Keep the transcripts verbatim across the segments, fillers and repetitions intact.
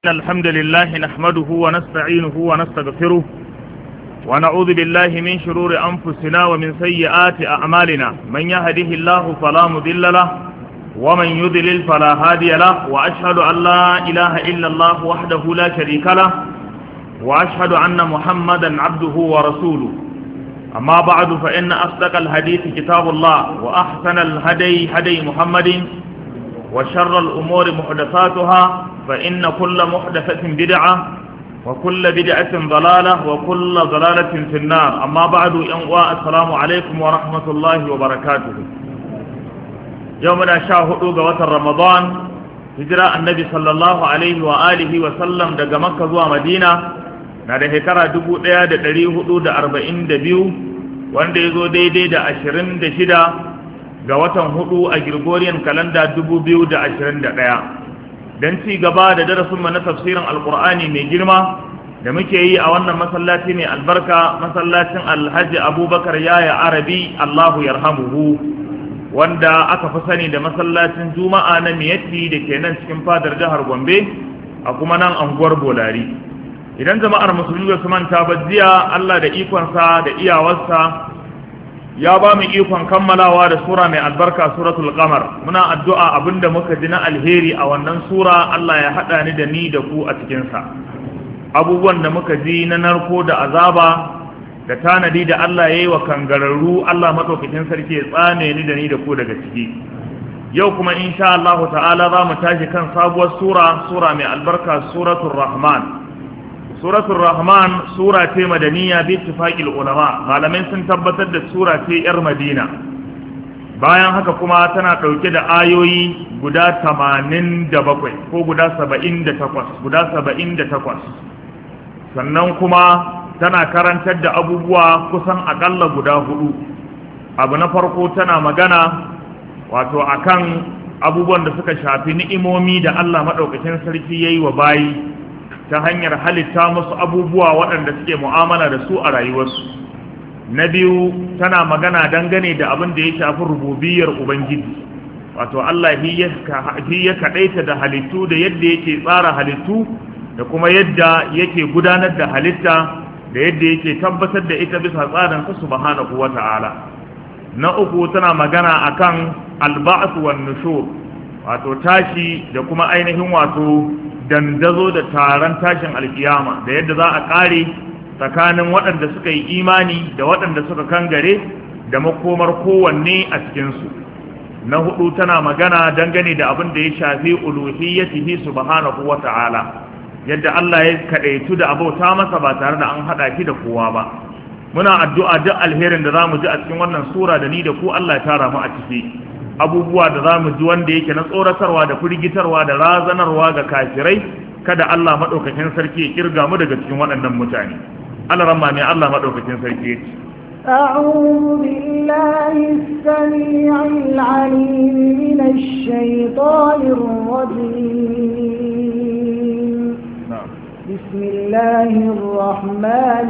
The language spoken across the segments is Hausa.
الحمد لله نحمده ونستعينه ونستغفره ونعوذ بالله من شرور أنفسنا ومن سيئات أعمالنا من يهده الله فلا مضل له ومن يضلل فلا هادي له وأشهد أن لا إله إلا الله وحده لا شريك له وأشهد أن محمدا عبده ورسوله أما بعد فإن أصدق الحديث كتاب الله وأحسن الهدي هدي محمد وشر الأمور محدثاتها فإن كل محدثة بدعة وكل بدعة ضلالة وكل ضلالة في النار أما بعد ينقوى السلام عليكم ورحمة الله وبركاته يومنا شاهدوا قوة رمضان هجراء النبي صلى الله عليه وآله وسلم دقى مكة زوى مدينة نادي هكرا دبو ديا دا دريه دا أربعين دبيو وان دي زو دي دي دا أشرين دا شدا قوة هدو أجرغوريان كالندا دبو بيو دا أشرين دا ديا don ci gaba da darasinmu na tafsirin alkur'ani mai girma da muke yi a wannan masallaci mai albarka masallacin alhaji abubakar yaya arabi allahu yarhamuhu wanda aka fi sani da masallacin juma'a na miyatti da ke nan cikin fadar jihar gombe a kuma nan anguwar bolari idan jama'ar musulmi ba su manta ba jiya allah da ikonsa da iyawarsa ya ba mu ikon kammalawa da sura mai albarka suratul qamar muna addu'a abinda muka ji na alheri a wannan sura Allah ya hada ni da ni da ku a cikin sa abubuwan da muka ji na narko da azaba da tanadi da Allah yayi wa kangararru Allah madaukakin sarki ya tsane ni da ni da ku daga ciki yau kuma insha Allah ta'ala za mu tashi kan sabuwar sura sura mai albarka suratul rahman suratul rahman sura ce madaniya bi ittifaqil ulama malamai sun tabbatar da sura ce yar madina bayan haka kuma tana dauke da ayoyi guda tamanin da bakwai ko guda saba'in da takwas guda saba'in da takwas sannan kuma tana karantar da abubuwa kusan akalla guda hudu abu na farko tana magana wato akan abubuwan da suka shafi ni'imomi da Allah madaukakin sarki yayi wa bayi ta hanyar halitta musu abubuwa waɗanda suke mu'amala da su a rayuwarsu na biyu tana magana dangane da abin da ya shafi rububiyar ubangiji wato Allah shi ya kaɗaita da halittu da yadda yake tsara halittu da kuma yadda yake gudanar da halitta da yadda yake tabbatar da ita bisa tsarin sa subhanahu wata'ala na uku tana magana akan alba'th wan nushur wato tashi da kuma ainihin wato dandazo da taron tashin alkiyama da yadda za a kare tsakanin waɗanda suka yi imani da waɗanda suka kangare da makomar kowanne a cikinsu na hudu tana magana dangane da abin da ya shafi uluhiyyatihi subhanahu wata'ala yadda Allah ya kadaitu da abauta masa ba tare da an hada shi da kowa ba muna addu'a duk alherin da zamu ji a cikin wannan sura da ni da ku Allah ya tara mu a ciki abubuwa da za mu ji wanda yake na tsoratarwa da firgitarwa da razanarwa ga kafirai kada Allah maɗaukakin sarki ya kirga mu daga cikin waɗannan mutane Allah ramma ne Allah maɗaukakin sarki ya ce أعوذ بالله السميع العليم من الشيطان الرجيم نعم. بسم الله الرحمن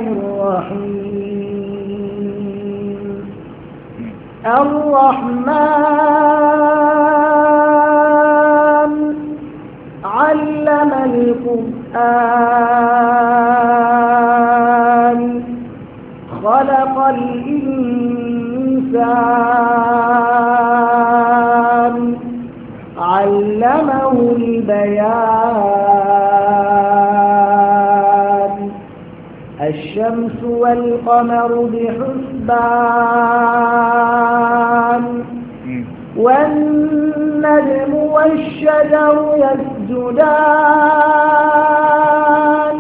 الرحيم الرحمن علم القرآن خلق الإنسان علمه البيان الشمس والقمر بحسبان والنجم والشجر يسجدان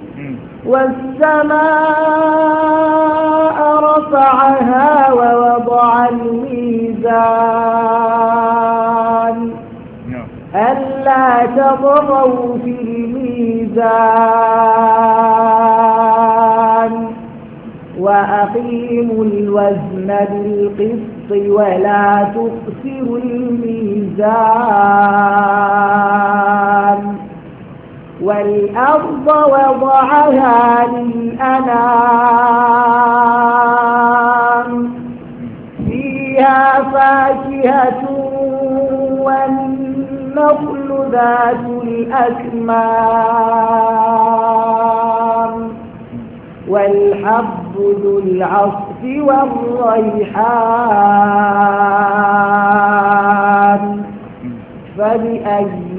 والسماء رفعها ووضع الميزان ألا تطغوا في الميزان وأقيموا الوزن بالقسط ولا تخسروا الميزان والأرض وضعها للأنام فيها فاكهة والنخل ذات الأكمام والحب ذو العصف والريحان فبأي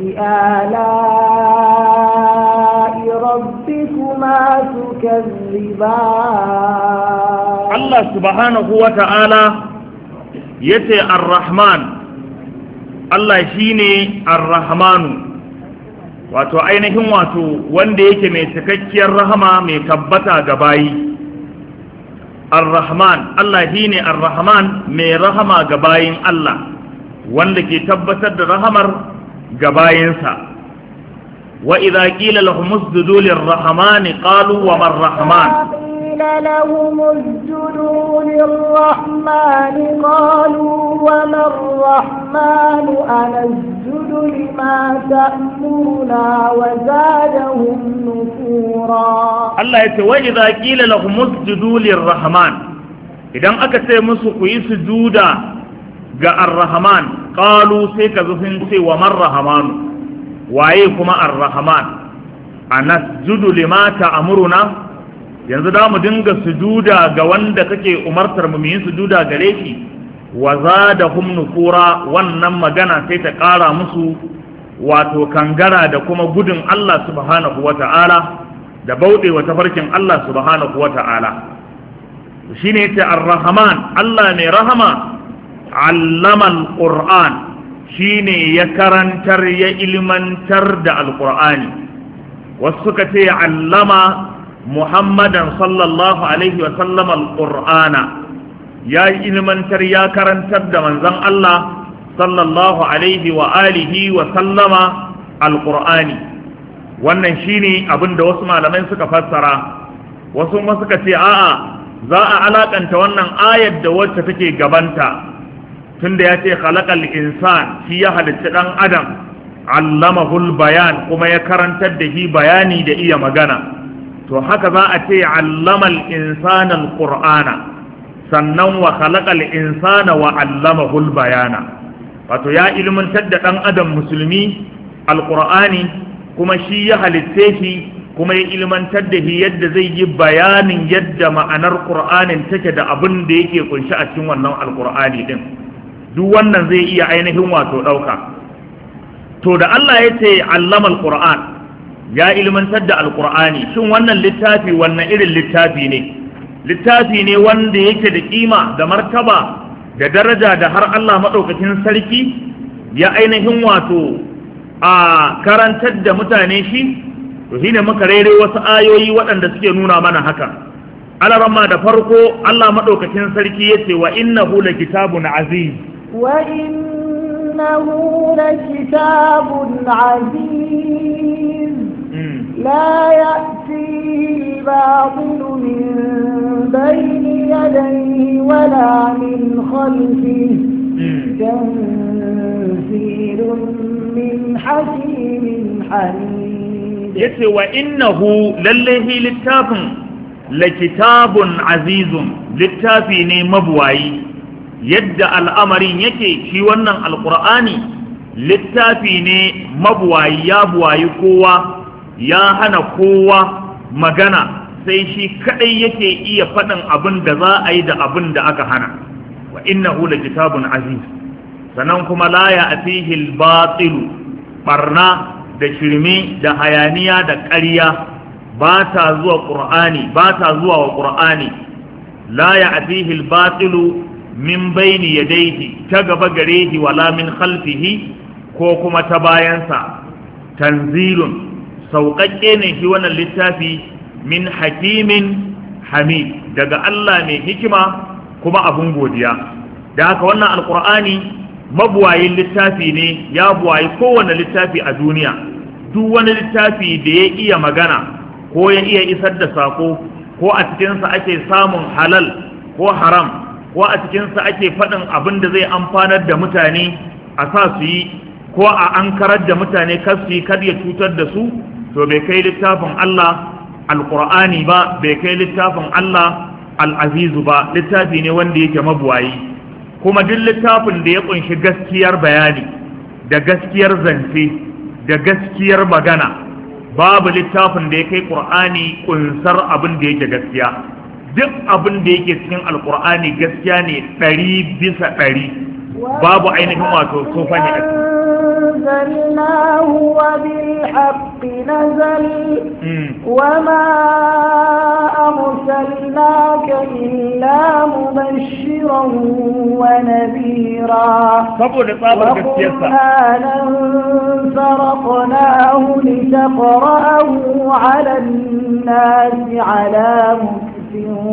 آلاء ربكما تكذبان الله سبحانه وتعالى يتي الرحمن الله شيني الرحمن wato ainihin wato wanda yake mai cikakkiyar rahama mai tabbata ga bayi ar-rahman Allah shine ar-rahman mai rahama ga bayin Allah wanda ke tabbatar da rahamar ga bayinsa wa idza qila lahum usjudu lir-rahmani qalu wa mar-rahman qila lahum usjudu lir-rahmani qalu wa mar-rahman anasjudu lima ta'muruna wa zadahum nufura Allah yace wa idza qila lahum usjudu lir-rahman idan aka ce musu ku yi sujuda ga ar-rahman qalu sai ka zufin ce wa mar-rahman waye kuma ar-rahman anasjudu lima ta'muruna yanzu da mu dinga sujuda ga wanda kake umartar mu yin sujuda gare shi wa zadahum nufura wannan magana sai ta ƙara musu wato kangara da kuma gudun Allah subhanahu wata'ala da bauɗewa tafarkin Allah subhanahu wata'ala shine yace ar-rahman Allah mai rahama allama al-qur'an shine ya karantar ya ilmantar da al-qur'ani wasu suka ce allama muhammadan sallallahu alaihi wa sallam al-qur'ana ya ilmantar ya karantar da manzon Allah sallallahu alaihi wa alihi wa sallama al-qur'ani wannan shine abinda wasu malamai suka fassara wasu ma suka ce a'a za a alakanta wannan ayar da wacce take gabanta tunda ya ce khalaqal insan shi ya halitta dan adam allamahul bayan kuma ya karantar da shi bayani da iya magana to haka za a ce allamal insana alqur'ana sannan wa khalaqal insana wa allamahul bayana wato ya ilmantar da dan adam musulmi alqur'ani kuma shi ya halitte shi kuma ya ilmantar da shi yadda zai yi bayanin yadda ma'anar qur'anin take da abin da yake kunshi a cikin wannan alqur'ani din duk wannan zai iya ainihin wato dauka to da Allah ya ce allamal qur'an ya ilmantar da alqur'ani shin wannan littafi wannan irin littafi ne littafi ne wanda yake da kima da martaba da daraja da har Allah madaukakin sarki ya ainihin wato a karantar da mutane shi to shine muka rere wasu ayoyi waɗanda suke nuna mana haka alaramma da farko Allah madaukakin sarki yace wa innahu lakitabun aziz wa innahu lakitabun aziz la ya'tihi al-batil min bayni yadayhi wala min khalfihi tanzilun min hakimin hamid yace wa innahu lallahi littafin lakitabun azizun littafi ne mabuwayi yadda al'amarin yake shi wannan alqur'ani littafi ne mabuwayi ya buwayi kowa ya hana kowa magana sai shi kadai yake iya faɗin abin da za a yi da abin da aka hana wa innahu lakitabun aziz sannan kuma la ya'tihi al-batil barna da shirme da hayaniya da ƙarya ba ta zuwa ƙur'ani ba ta zuwa wa ƙur'ani la ya'tihi al-batilu min bayni yadayhi ta gaba gare shi wala min khalfihi ko kuma ta bayansa tanzilun sauƙaƙƙe ne shi wannan littafi min hakimin hamid daga Allah mai hikima kuma abun godiya da haka wannan alƙur'ani mabuwayin littafi ne ya buwayi kowane littafi a duniya duk wani littafi da ya iya magana ko ya iya isar da sako ko a cikinsa ake samun halal ko haram ko a cikinsa ake faɗin abin da zai amfanar da mutane a sa su yi ko a ankarar da mutane kar su yi kar ya cutar da su to bai kai littafin Allah alqur'ani ba bai kai littafin Allah al'azizu ba littafi ne wanda yake mabuwayi kuma duk littafin da ya kunshi gaskiyar bayani da gaskiyar zance da gaskiyar magana babu littafin da ya kai Qur'ani kunsar abin da yake gaskiya duk abin da yake cikin alqur'ani gaskiya ne ɗari bisa ɗari babu ainihin wato sofa ne أنزلناه وبالحق نزل وما أرسلناك إلا مبشرا ونذيرا وقرآنا فرقناه لتقرأه على الناس على مكث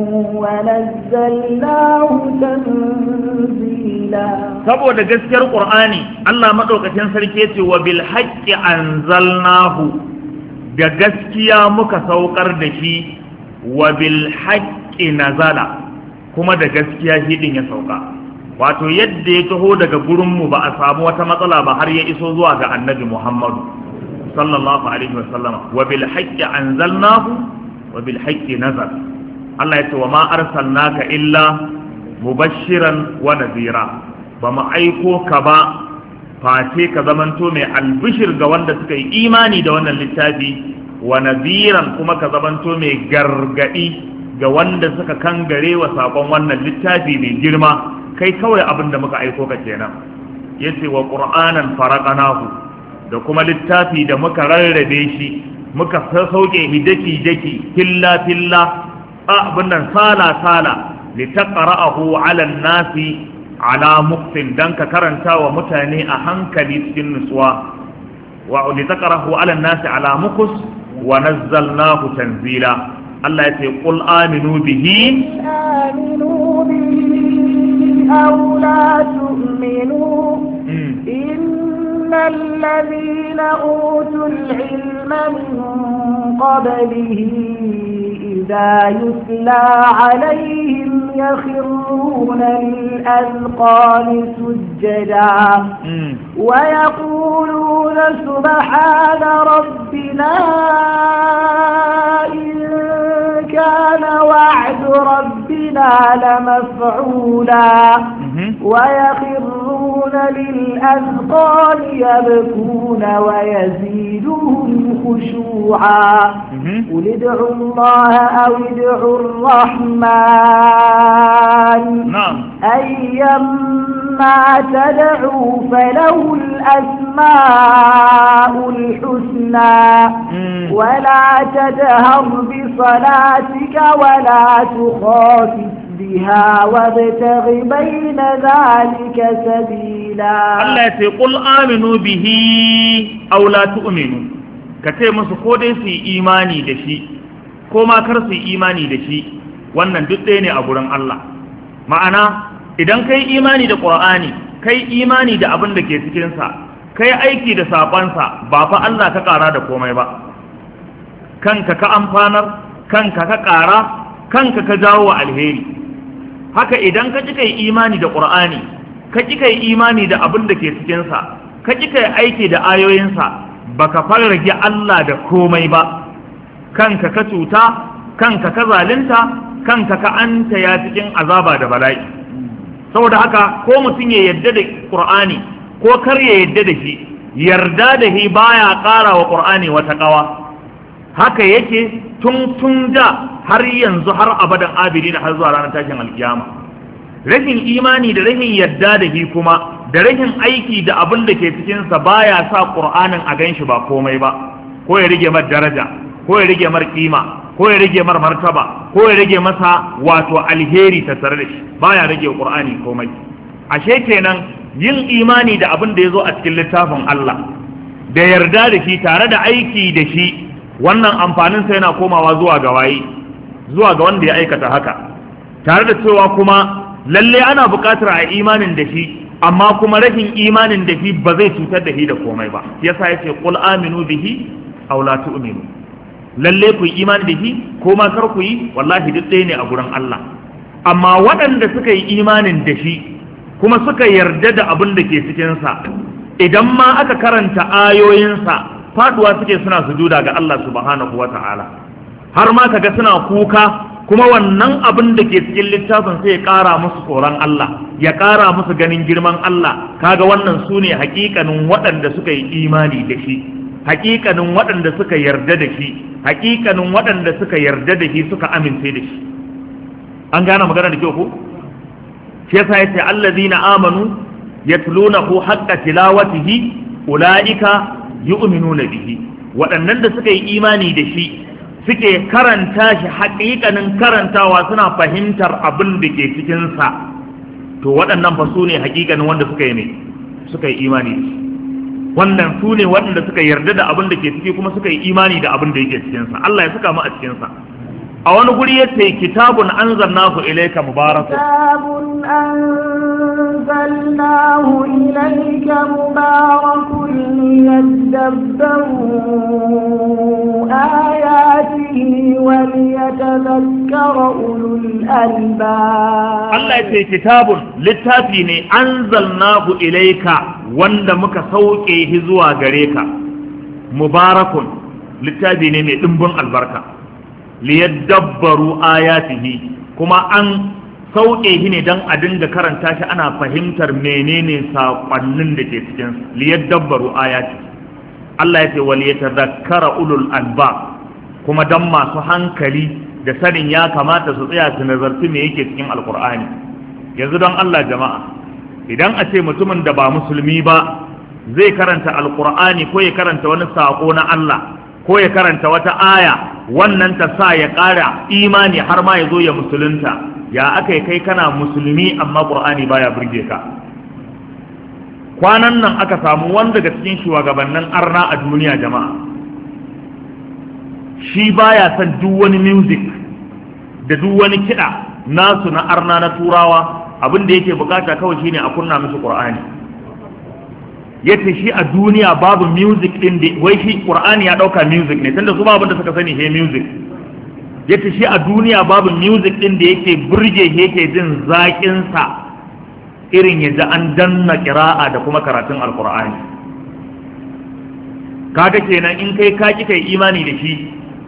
ونزلناه تنزيلا. saboda gaskiyar Qur'ani Allah madaukakin sarki yace wa bil haqqi anzalnahu da gaskiya muka saukar da shi wa bil haqqi nazala kuma da gaskiya hidin ya sauka wato yadda ya taho daga gurin mu ba a samu wata matsala ba har ya iso zuwa ga Annabi Muhammad sallallahu alaihi wasallama wa bil haqqi anzalnahu wa bil haqqi nazala Allah yace wa ma arsalnaka illa mubashiran wa nadhira ba mu aiko ka ba face ka zamanto mai albishir ga wanda suka yi imani da wannan littafi wa nadhiran kuma ka zamanto mai gargadi ga wanda suka kangare wa sakon wannan littafi mai girma kai kawai abin da muka aiko ka kenan yace wa qur'anan faraqnahu da kuma littafi da muka rarrabe shi muka sauke hidaki daki filla filla abin nan sala sala litaqra'ahu 'ala an-nasi ala muktin dan ka karanta wa mutane a hankali cikin nutsuwa wa litaqra'ahu 'ala an-nasi ala mukus wa nazzalnahu tanzila Allah yace qul aminu bihi aminu bihi aw la tu'minu innal ladhina utul ilma min qablihi إذا يتلى عليهم يخرون للأذقان سجدا ويقولون سبحان ربنا إن كان وعد ربنا لمفعولا ويخرون للأذقان يبكون ويزيدهم خشوعا قل ادعوا الله أو ادعوا الرحمن نعم أيما تدعوا فله الأسماء الحسنى ولا تجهر بصلاتك ولا تخافت بها وابتغ بين ذلك سبيلا الله يقول آمنوا به أو لا تؤمنوا kace musu ko dai su yi imani da shi ko ma kar su yi imani da shi wannan duk ɗaya ne a gurin Allah ma'ana idan kai imani da Qur'ani kai imani da abin da ke cikin sa kai aiki da sakonsa ba fa Allah ka ƙara da komai ba kanka ka amfanar kanka ka ƙara kanka ka jawo wa alheri haka idan ka kika yi imani da Qur'ani ka kika yi imani da abin da ke cikin sa ka kika yi aiki da ayoyin sa baka farrage Allah da komai ba kanka ka cuta kanka ka zalunta kanka ka anta ya cikin azaba da bala'i saboda haka ko mutum ya yarda da Qur'ani ko kar ya yarda da shi yarda da shi baya ƙara wa Qur'ani wata ƙawa haka yake tun tun da har yanzu har abadan abidina har zuwa ranar tashin alkiyama rashin imani da rashin yarda da shi kuma da rashin aiki da abin da ke cikinsa baya sa Qur'anin a ganshi ba komai ba ko ya rage mar daraja ko ya rage mar kima ko ya rage mar martaba ko ya rage masa wato alheri ta tare da shi baya rage Qur'ani komai ashe kenan yin imani da abin da yazo a cikin littafin Allah da yarda da shi tare da aiki da shi wannan amfanin sa yana komawa zuwa ga waye zuwa ga wanda ya aikata haka tare da cewa kuma lalle ana buƙatar a imanin da shi amma kuma rashin imanin da shi ba zai cutar da shi da komai ba yasa yace qul aminu bihi aw la tu'minu lalle ku yi imani da shi ko ma kar ku yi wallahi duk ɗaya ne a gurin Allah amma waɗanda suka yi imanin da shi kuma suka yarda da abin da ke cikin sa idan ma aka karanta ayoyinsa faduwa suke suna sujuda ga Allah subhanahu wata'ala har ma kaga suna kuka kuma wannan abin da ke cikin littafin sai ya ƙara musu tsoron Allah ya ƙara musu ganin girman Allah kaga wannan su ne hakikanin waɗanda suka yi imani da shi haƙiƙanin waɗanda suka yarda da shi haƙiƙanin waɗanda suka yarda da shi suka amince da shi. An gane magana da kyau ko shi yasa yace allazina amanu yatlunahu haqqa tilawatihi ulaika yu'minuna bihi, waɗannan da suka yi imani da shi suke karanta shi haƙiƙanin karantawa suna fahimtar abin da ke cikin sa, to waɗannan fa su ne haƙiƙanin wanda suka yi ne suka yi imani da shi. Wannan su ne waɗanda suka yarda da abin da ke ciki kuma suka yi imani da abin da yake cikinsa. Allah ya saka mu a cikinsa. A wani guri ya ce kitabun anzalnahu ilayka mubarakun. Kitabun anzalnahu ilayka mubarakun liyadabbaru ayatihi wa liyatadhakkara ulul albab. Allah ya ce kitabun littafi ne anzalnahu ilayka wanda muka sauke shi zuwa gare ka, mubarakun littafi ne mai ɗimbin albarka, liyadabbaru ayatihi kuma an sauke shi ne don a dinga karanta shi ana fahimtar menene saƙonnin da ke cikin liyadabbaru ayati. Allah ya ce wal yatadhakkara ulul albab, kuma don masu hankali da sanin ya kamata su tsaya su nazarci me yake cikin alkur'ani. Yanzu don Allah jama'a, idan a ce mutumin da ba musulmi ba zai karanta alkur'ani ko ya karanta wani sako na Allah ko ya karanta wata aya, wannan ta sa ya ƙara imani har ma ya zo ya musulunta, ya aka kai kana musulmi amma qur'ani baya burge ka. Kwanan nan aka samu wanda daga cikin shugabannin arna a duniya jama'a, shi baya son duk wani music da duk wani kiɗa nasu na arna na turawa, abin da yake bukata kawai shine a kunna musu qur'ani. Yace shi a duniya babu music din da wai shi qur'ani ya dauka music ne, tunda su babu da suka sani he music. Yace shi a duniya babu music din da yake burge yake jin zakin sa irin yadda an danna qira'a da kuma karatun alqur'ani. Kaga kenan in kai ka ki kai imani da shi,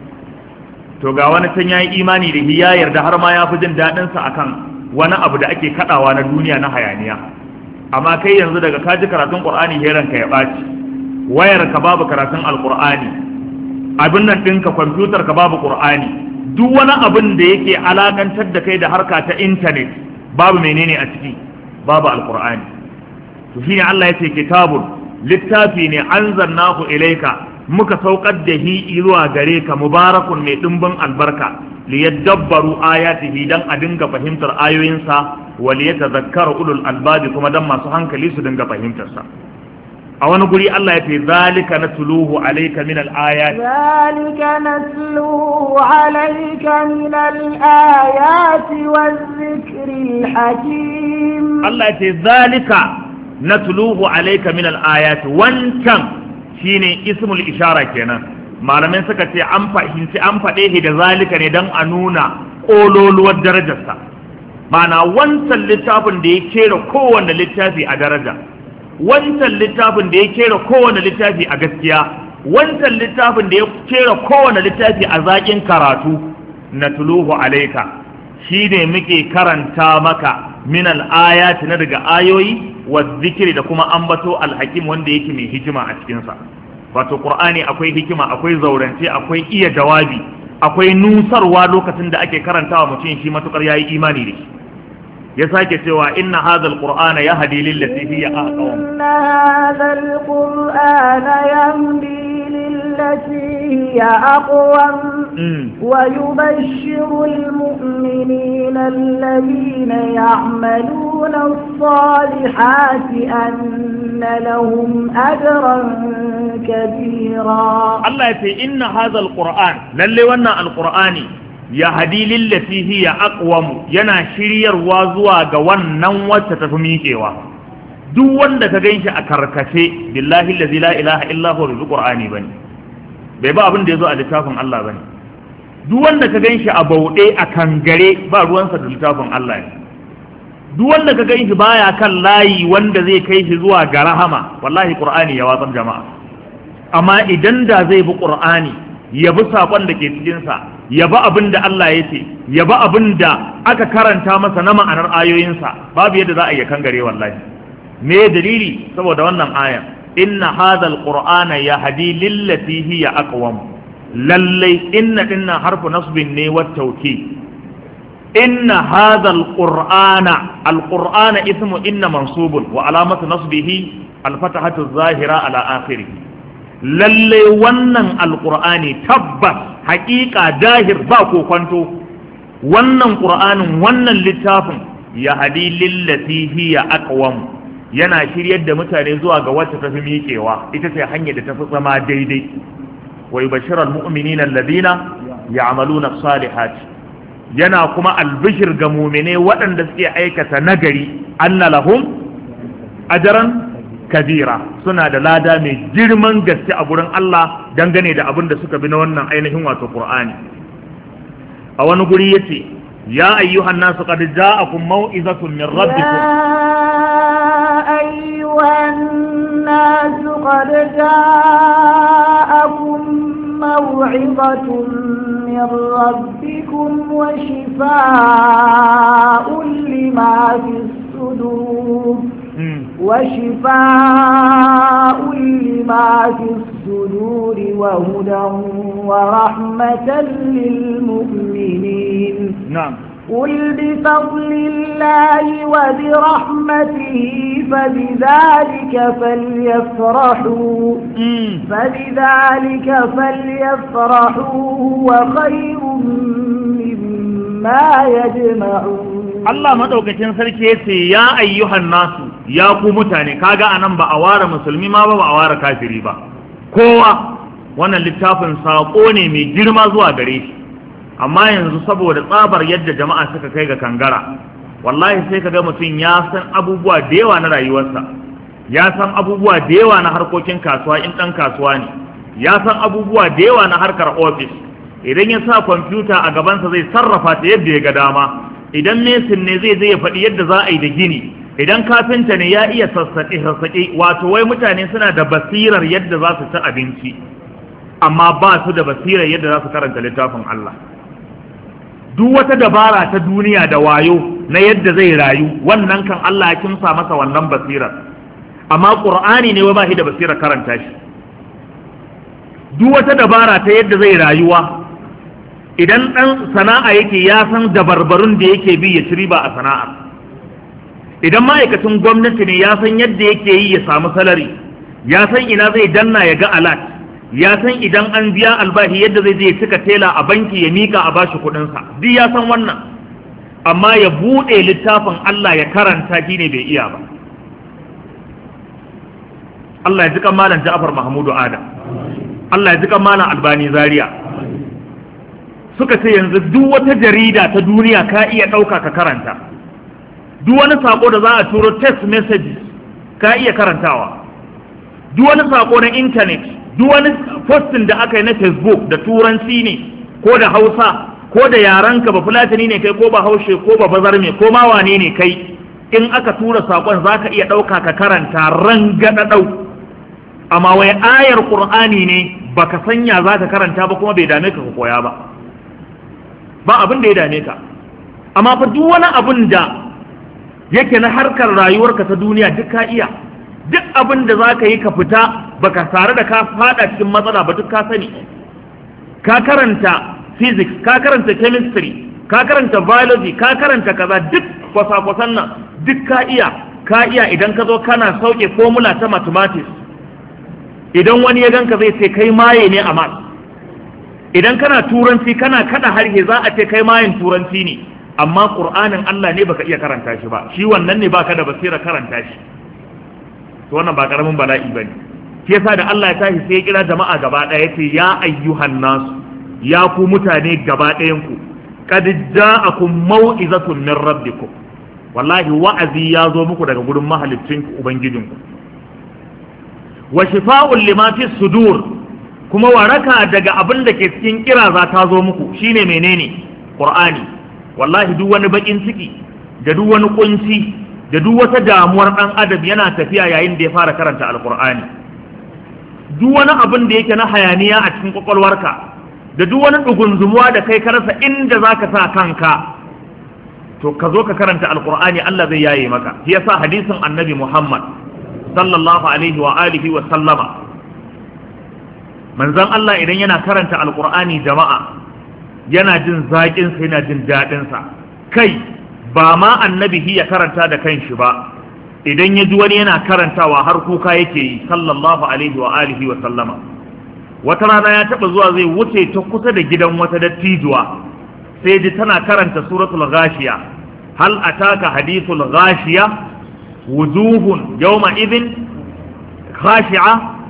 to ga wani can yayi imani da shi ya yarda har ma ya fi jin dadin sa akan wani abu da ake kadawa na duniya na hayaniya. Amma kai yanzu daga kaji karatun qur'ani heran ka ya baci, wayar ka babu karatun alqur'ani, abin nan ɗinka kwamfutar ka babu qur'ani, duk wani abin da yake alakantar da kai da harka ta internet babu menene a ciki, babu alqur'ani. To shine Allah yace kitabun littafi ne anzalnahu ilayka muka saukar da hi zuwa gare ka, mubarakun mai dimbin albarka, liyadabbaru ayatihi dan a dinga fahimtar ayoyinsa, wa liyatadhakkara ulul albabi kuma dan masu hankali su dinga fahimtar sa. A wani guri Allah ya ce zalika natluhu alayka min al-ayat zalika natluhu alayka min al-ayat waz-zikril hakim. Allah ya ce zalika natluhu alayka min al-ayat, wancan shine ismul ishara kenan. Malamai suka ce an fahimci an faɗe shi da zalika ne don a nuna ƙololuwar darajarsa. Mana wancan littafin da ya kera kowane littafi a daraja, wancan littafin da ya kera kowane littafi a gaskiya, wancan littafin da ya kera kowane littafi a zaƙin karatu, na tuluhu alaika shi ne muke karanta maka min al-ayati na daga ayoyi wa zikiri da kuma ambato al-hakim wanda yake mai hikima a cikinsa. Wato qur'ani akwai hikima, akwai zaurance, akwai iya jawabi, akwai nusarwa lokacin da ake karantawa mutum shi matukar yayi imani da shi. Ya sake cewa inna hadha alqur'ana yahdi lillati hiya aqwam, inna hadha alqur'ana yahdi lillati hiya aqwam wa yubashshiru almu'minina alladhina ya'maluna as-salihati anna lahum ajran kabira. Allah ya ce inna hadha alqur'an, lalle wannan alqur'ani ya hadi lillati hiya aqwam, yana shiryarwa zuwa ga wannan wacce tafi miƙewa. Duk wanda ka ganshi a karkace billahi allazi la ilaha illa huwa bi qur'ani bane, bai ba abin da yazo a littafin Allah bane. Duk wanda ka ganshi a bauɗe a kangare ba ruwansa da littafin Allah ne. Duk wanda ka ganshi baya kan layi wanda zai kai shi zuwa ga rahama, wallahi qur'ani ya watsar jama'a. Amma idan da zai bi qur'ani, ya bi sakon da ke cikin sa, ya ba abin da Allah ya ce, ya ba abin da aka karanta masa na ma'anar ayoyinsa, babu yadda za a yi kangare wallahi. Me dalili? Saboda wannan aya inna hadha alqur'ana yahdi lillati hiya aqwam lallai inna dinna harfu nasbin ne wa tawkid inna hadha alqur'ana alqur'ana ismu inna mansubun wa alamatu nasbihi alfatahatu adh-dhahira ala akhirih lallai wannan alqur'ani tabbas haqiqa dahir ba ko kwanto wannan qur'anin wannan littafin yahdi lillati hiya aqwam yana shiryar da mutane zuwa ga wacce tafi miƙewa ita ce hanyar da tafi zama daidai wa yubashshiral mu'minina alladhina ya'maluna as-salihati yana kuma albishir ga mu'mine waɗanda suke aikata nagari anna lahum ajran kabira suna da lada mai girman gaske a gurin Allah dangane da abin da suka bi na wannan ainihin wato Qur'ani a wani guri yace ya ayyuhan nasu qad ja'akum maw'izatun min rabbikum أيها الناس قد جاءكم موعظة من ربكم وشفاء لما في الصدور وشفاء لما في الصدور وهدى ورحمة للمؤمنين نعم قل بفضل الله وبرحمته فبذلك فليفرحوا فبذلك فليفرحوا هو خير مما يجمعون Allah madaukakin sarki yace ya ayyuhan nasu ya ku mutane kaga anan ba a ware musulmi ma ba ba a ware kafiri ba kowa wannan littafin sako ne mai girma zuwa gare shi amma yanzu saboda tsabar yadda jama'a suka kai ga kangara wallahi sai kaga mutum ya san abubuwa da yawa na rayuwarsa ya san abubuwa da yawa na harkokin kasuwa in dan kasuwa ne ya san abubuwa da yawa na harkar office idan ya sa kwamfuta a gabansa zai sarrafa ta yadda ya ga dama idan mesin ne zai zai ya faɗi yadda za a yi da gini idan kafinta ne ya iya sassaƙe sassaƙe wato wai mutane suna da basirar yadda za su ci abinci amma ba su da basirar yadda za su karanta littafin Allah duk wata dabara ta duniya da wayo na yadda zai rayu wannan kan Allah ya kimsa masa wannan basirar amma Qur'ani ne wai ba shi da basirar karanta shi duk wata dabara ta yadda zai rayuwa idan dan sana'a yake ya san dabarbarun da yake bi ya ci riba a sana'ar idan ma'aikacin gwamnati ne ya san yadda yake yi ya samu salari ya san ina zai danna ya ga alat ya san idan an biya albashi yadda zai je cika tela a banki ya mika a bashi kudinsa duk ya san wannan amma ya bude littafin Allah ya karanta shi ne bai iya ba Allah ya ji kan malam Ja'far Mahmudu Adam Allah ya ji kan malam Albani Zaria suka ce yanzu duk wata jarida ta duniya ka iya dauka ka karanta duk wani sako da za a turo text messages ka iya karantawa duk wani sako na internet duk wani postin da aka yi na Facebook da turanci ne ko da Hausa ko da yaranka ba fulatani ne kai ko ba haushe ko ba bazarme ko ma wane ne kai in aka tura sakon zaka iya dauka ka karanta rangadadau amma wai ayar Qur'ani ne baka sanya zaka karanta ba kuma bai dame ka ka koya ba ba abin da ya dame ka amma fa duk wani abin da yake na harkar rayuwarka ta duniya duk ka iya duk abin da zaka yi ka fita baka tare da ka fada cikin matsala ba duk ka sani ka karanta physics ka karanta chemistry ka karanta biology ka karanta kaza duk kwasa-kwasan nan duk ka iya ka iya idan ka zo kana sauke formula ta mathematics idan wani ya ganka zai ce kai maye ne a math idan kana turanci kana kada harshe za a ce kai mayin turanci ne amma qur'anin Allah ne baka iya karanta shi ba shi wannan ne baka da basira karanta shi to wannan ba karamin bala'i bane shi yasa da Allah ya tashi sai ya kira jama'a gaba daya yace ya ayyuhan nas ya ku mutane gaba ɗayan ku qad ja'akum mau'izatun min rabbikum wallahi wa'azi ya zo muku daga gurin mahaliccin ubangijinku wa shifa'un lima fi sudur kuma waraka daga abin da ke cikin kiraza ta zo muku shine menene qur'ani wallahi duk wani bakin ciki da duk wani kunci da duk wata damuwar dan adam yana tafiya yayin da ya fara karanta alqur'ani duk wani abin da yake na hayaniya a cikin kwakwalwarka da duk wani dugunzumuwa da kai ka rasa inda zaka sa kanka to ka zo ka karanta alqur'ani Allah zai yaye maka shi yasa hadisin annabi Muhammad sallallahu alaihi wa alihi wa sallama manzon Allah idan yana karanta alqur'ani jama'a yana jin zaƙin sa yana jin dadin sa kai ba ma annabi ya karanta da kanshi ba idan ya ji wani yana karantawa har kuka yake yi sallallahu alaihi wa alihi wa sallama wata rana ya taba zuwa zai wuce ta kusa da gidan wata dattijuwa sai ji tana karanta suratul ghashiya hal ataka hadithul ghashiya wujuhun yawma idhin khashi'a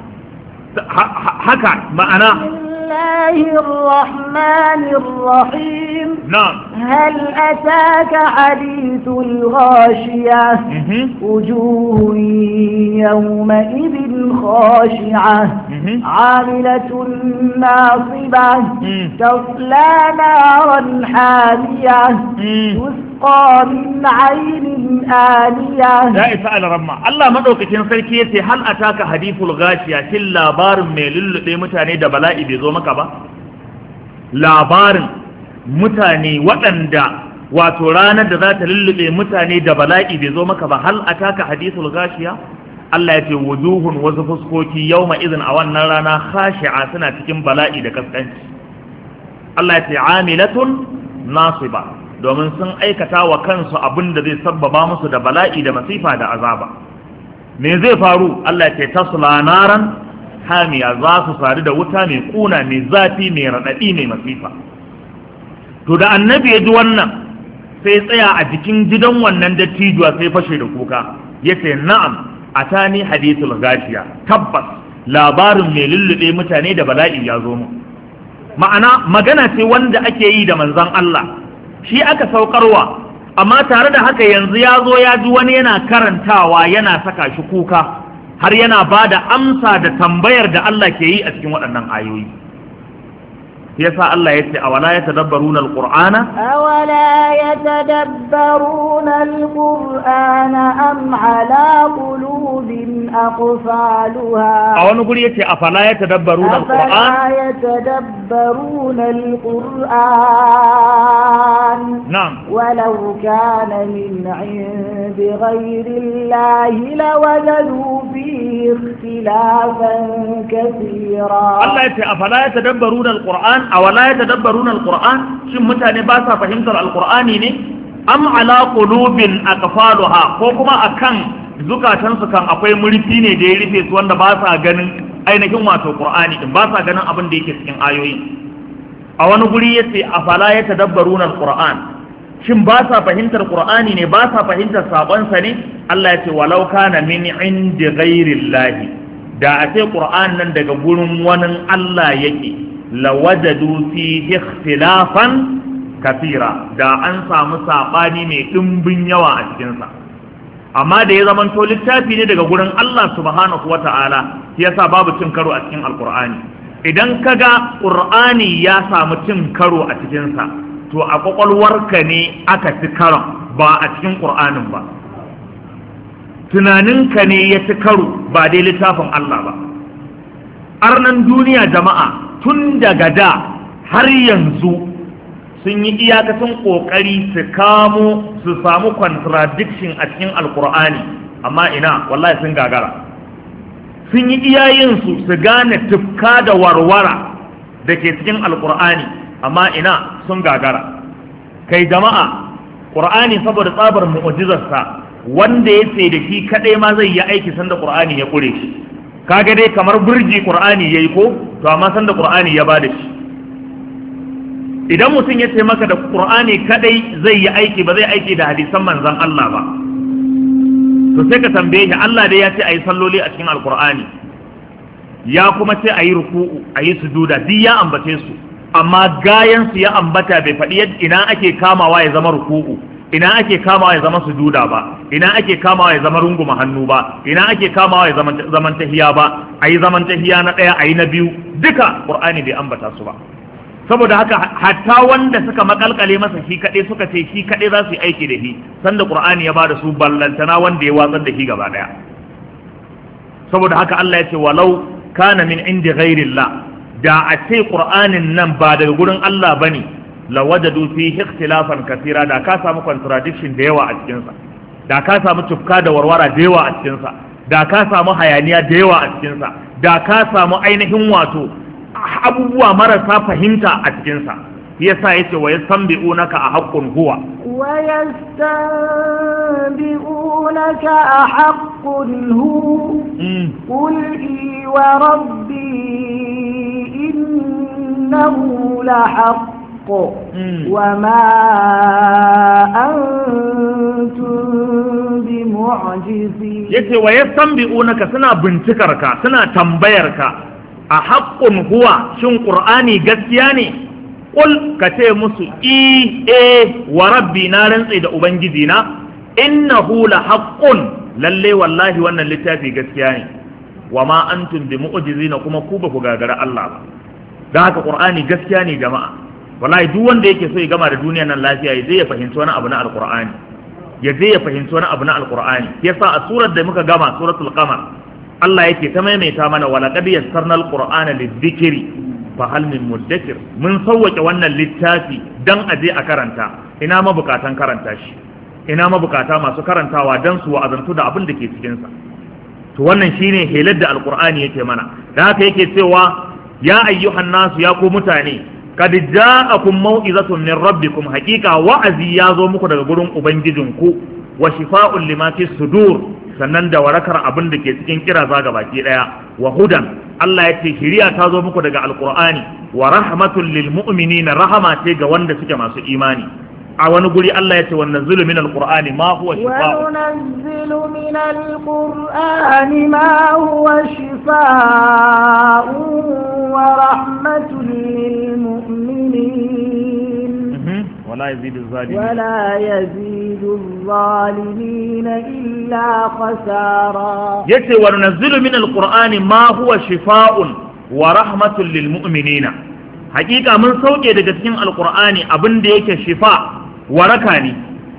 haka ma'ana الله الرحمن الرحيم نعم هل أتاك حديث الغاشية وجوه يومئذ خاشعة عاملة ناصبة تصلى نارا حامية تسقى من عين آنية لا إسأل رمى الله مدوك تنسلكي هل أتاك حديث الغاشية كلا بار ميلل لمتاني دبلائي بزوم maka ba labarin mutane waɗanda wato ranar da za ta lullube mutane da bala'i bai zo maka ba hal ataka hadithul gashiya Allah ya ce wujuhun wasu fuskoki yawma idhin a wannan rana khashi'a suna cikin bala'i da kaskanci Allah ya ce amilatun nasiba domin sun aikata wa kansu abin da zai sabbaba musu da bala'i da masifa da azaba me zai faru Allah ya ce tasla naran hamiya za su sadu da wuta mai kuna mai zafi mai raɗaɗi mai masifa to da annabi ya ji wannan sai tsaya a jikin gidan wannan dattijuwa sai fashe da kuka ya ce na'am atani hadithul gashiya tabbas labarin mai lullube mutane da bala'i ya zo mu ma'ana magana ce wanda ake yi da manzon Allah shi aka saukarwa amma tare da haka yanzu ya zo ya ji wani yana karantawa yana saka shi kuka har yana ba da amsa da tambayar da Allah ke yi a cikin waɗannan ayoyi yasa Allah ya ce awala ya tadabbaruna alqur'ana awala ya tadabbaruna alqur'ana am ala qulubin aqfaluha a wani guri yace afala ya tadabbaruna alqur'an afala ya tadabbaruna alqur'an na'am walau kana min 'indi ghayri allahi lawajadu fihi ikhtilafan kathira Allah ya ce afala ya tadabbaruna alqur'an awala yatadabbaruna alquran shin mutane ba sa fahimtar alqurani ne am ala qulubin aqfaluha ko kuma akan zukatan su kan akwai murfi ne da ya rufe su wanda ba sa ganin ainihin wato qur'ani din ba sa ganin abin da yake cikin ayoyi a wani guri yace afala yatadabbaruna alquran shin ba sa fahimtar qur'ani ne ba sa fahimtar sabon sa ne Allah ya ce walau kana min indi ghairillahi da a ce qur'an nan daga gurin wani Allah yake lawajadu fi ikhtilafan kathira da an samu sabani mai dimbin yawa a cikin sa amma da ya zamanto littafi ne daga gurin Allah subhanahu wata'ala yasa babu cin karo a cikin alqur'ani idan kaga qur'ani ya samu cin karo a cikin sa to a kwakwalwarka ne aka ci karon ba a cikin qur'anin ba tunaninka ne ya ci karo ba dai littafin Allah ba arnan duniya jama'a tun daga da har yanzu sun yi iyakacin kokari su kamo su samu contradiction a cikin alkur'ani amma ina wallahi sun gagara sun yi iyayensu su gane tufka da warwara da ke cikin alkur'ani amma ina sun gagara kai jama'a qur'ani saboda tsabar mu'jizarsa wanda ya ce da shi kadai ma zai yi aiki sanda qur'ani ya kure shi kaga dai kamar burji qur'ani yayi ko to amma sanda qur'ani ya bada shi idan mutum ya ce maka da qur'ani kadai zai yi aiki ba zai aiki da hadisan manzon Allah ba to sai ka tambaye shi Allah dai ya ce ayi salloli a cikin alqur'ani ya kuma ce ayi ruku'u ayi sujuda duk ya ambace su amma gayan su ya ambata bai faɗi ina ake kamawa ya zama ruku'u ina ake kamawa ya zama sujuda ba ina ake kamawa ya zama runguma hannu ba ina ake kamawa ya zama zaman tahiya ba ayi zaman tahiya na daya ayi na biyu duka qur'ani bai ambata su ba saboda haka hatta wanda suka makalkale masa shi kadai suka ce shi kadai za su yi aiki da shi sanda qur'ani ya bada su ballantana wanda ya watsar da shi gaba daya saboda haka Allah ya ce walau kana min indi ghairillah da a ce qur'anin nan ba daga gurin Allah bane lawajadu fihi ikhtilafan kathira da ka samu contradiction da yawa a cikin sa da ka samu tufka da warwara da yawa a cikin sa da ka samu hayaniya da yawa a cikinsa, da ka samu ainihin wato abubuwa marasa fahimta a cikinsa. yasa yace wa yastanbi'unaka a haqqun huwa wa yastanbi'unaka a haqqun hu qul i wa rabbi innahu la haqq wa ma antum bimu'jizin. yace wa yastanbi'unaka suna bincikarka, suna tambayarka a haqqun huwa, shin qur'ani gaskiya ne? Ƙul ka ce musu i e wa rabbi na rantse da ubangiji na innahu la haqqun, lalle wallahi wannan littafi gaskiya ne, wa ma antum bi mu'jizina, kuma ku ba ku gagara Allah ba. Dan haka Qur'ani gaskiya ne jama'a. Wallahi duk wanda yake so ya gama da duniyar nan lafiya ya je ya fahimci wani abu na Al-Qur'ani. Ya je ya fahimci wani abu na Al-Qur'ani. Yasa a surar da muka gama suratul Qamar Allah yake ta maimaita mana wa laqad yassarna al-Qur'ana lidh-dhikri fa hal min muddakir, mun sauwake wannan littafi dan aje a karanta, ina mabukatan karanta shi, ina mabukata masu karantawa dan su wa'azantu da abin da ke cikin sa. To wannan shine helar da alqur'ani yake mana. Da haka yake cewa ya ayyuhan nasu, ya ku mutane, kad ja'akum mau'izatun min rabbikum, haqiqa wa'azi ya zo muku daga gurin ubangijinku, wa shifa'un lima fi sudur, sannan da warakar abin da ke cikin kiraza ga baki daya, wa hudan, Allah ya ce shiriya ta zo muku daga alqur'ani, wa rahmatul lil mu'minina, rahama ce ga wanda suke masu imani. A wani guri Allah ya ce wannan zulu min alqur'ani ma huwa shifaa, wa nunzilu min alqur'ani ma huwa shifaa wa rahmatul lil mu'minin ولا يزيد الظالمين ولا يزيد الظالمين إلا خسارا. يتي وننزل من القرآن ما هو شفاء ورحمة للمؤمنين. حقيقة من سوكي دقتين القرآن أبن ديك شفاء وركاني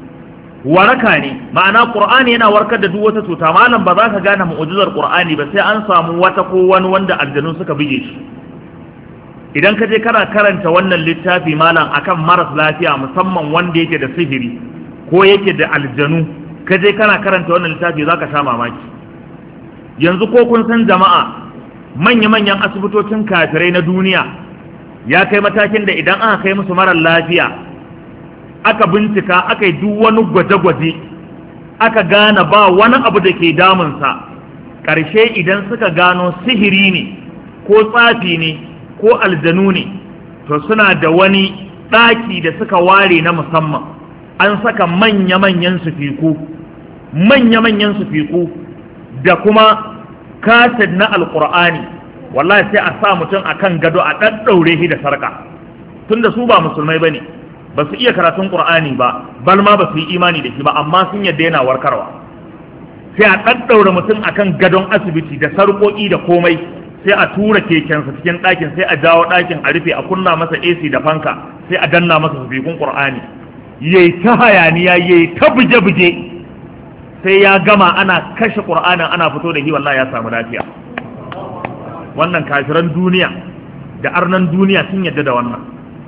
وركاني معنى القرآن هنا وركد دوة تتمالا بذاك كان مؤجز القرآن بس أنسى مواتقوا وند الجنوسك بيجيش. idan ka je kana karanta wannan littafi malam akan maras lafiya, musamman wanda yake da sihiri ko yake da aljanu, ka je kana karanta wannan littafi zaka sha mamaki. Yanzu ko kun san jama'a, manya-manyan asibitocin kafirai na duniya ya kai matakin da idan aka kai musu marar lafiya, aka bincika, aka yi duk wani gwaje-gwaje, aka gane ba wani abu da ke damunsa, ƙarshe idan suka gano sihiri ne ko tsafi ne ko aljanu ne, to suna da wani ɗaki da suka ware na musamman, an saka manya-manyan sufiku manya-manyan sufiku da kuma kaset na alkur'ani. Wallahi sai a sa mutum akan gado a ɗaɗɗaure shi da sarƙa, tunda su ba musulmai bane, ba su iya karatun qur'ani ba, bal ma ba su yi imani da shi ba, amma sun yadda yana warkarwa. Sai a ɗaɗɗaure mutum akan gadon asibiti da sarƙoƙi da komai, sai a tura kekensa cikin ɗakin, sai a jawo ɗakin a rufe, a kunna masa A C da fanka, sai a danna masa sufikun Qur'ani, yayi ta hayaniya, yayi ta buje-buje, sai ya gama ana kashe Qur'anin ana fito da shi, wallahi ya samu lafiya. Wannan kafiran duniya da arnan duniya sun yadda da wannan.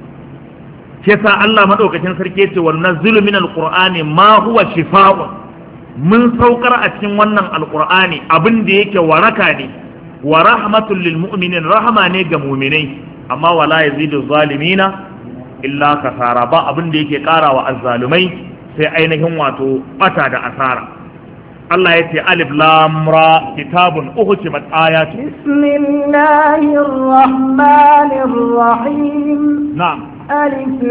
Ke sa Allah madaukakin sarki ce wa nazzilu minal Qur'ani ma huwa shifaa'un, mun saukar a cikin wannan alqur'ani abin da yake waraka ne, wa rahmatul lil mu'minin, rahama ne ga mu'minai, amma wala yazidu zalimina illa kasara, ba abin da yake karawa azzalumai sai ainihin wato bata da asara. Allah ya ce alif lam ra kitabun uhkimat ayatu. Bismillahir rahmanir rahim. Na'am. Alif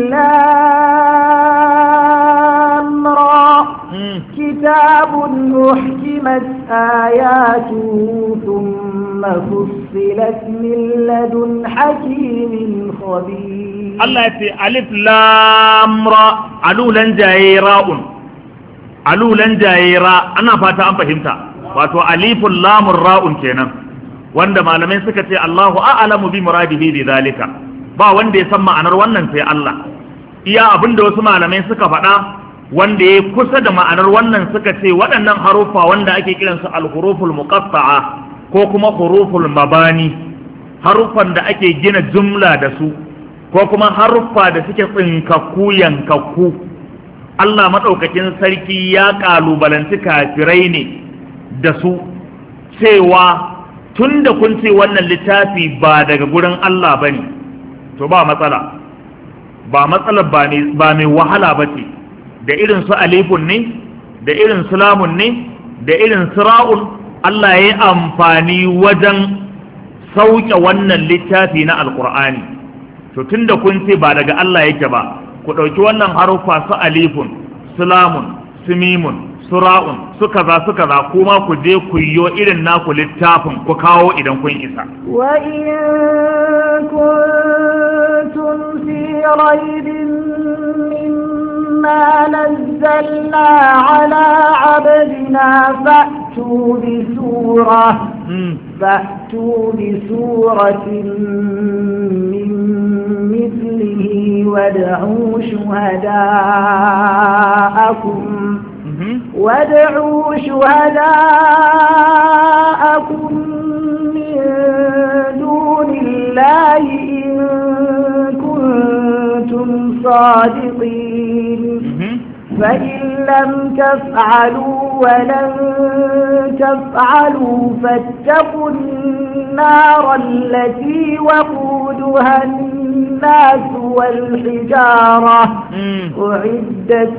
lam ra kitabun uhkimat ayatu thumma fussilat min ladun hakimin khabir. Allah ya ce alif lam ra, alulan jayra'un, alulan jayira, ana fata an fahimta, wato alifun lamun ra'un kenan, wanda malamai suka ce Allahu a'lamu bi muradihi bi zalika, ba wanda ya san ma'anar wannan sai Allah. Iya abinda wasu malamai suka faɗa wanda ya kusa da ma'anar wannan suka ce waɗannan haruffa wanda ake kiransu al-huruful muqatta'a ko kuma huruful mabani, haruffan da ake gina jumla da su, ko kuma haruffa da suke tsinkakku yankakku, Allah maɗaukakin sarki ya ƙalubalanci kafirai ne da su, cewa tunda kun ce wannan littafi ba daga gurin Allah bane to ba matsala ba matsala ba ne ba mai wahala bace da irin su alifun ne da irin su lamun ne da irin su ra'un Allah ya yi amfani wajen sauke wannan littafi na alqur'ani to tunda kun ce ba daga Allah yake ba ku dauki wannan harufa su alifun su lamun su mimun sura'un su kaza su kaza kuma ku je ku yiwo irin naku littafin ku kawo idan kun isa wa in kuntum fi raibin mimma nazzalna ala abdina fa'tu bi surah fa'tu bi suratin min mithlihi wad'u shuhada'akum وادعوا شهداءكم من دون الله إن كنتم صادقين فإن لم تفعلوا ولن تفعلوا فاتقوا النار التي وقودها الناس والحجارة أعدت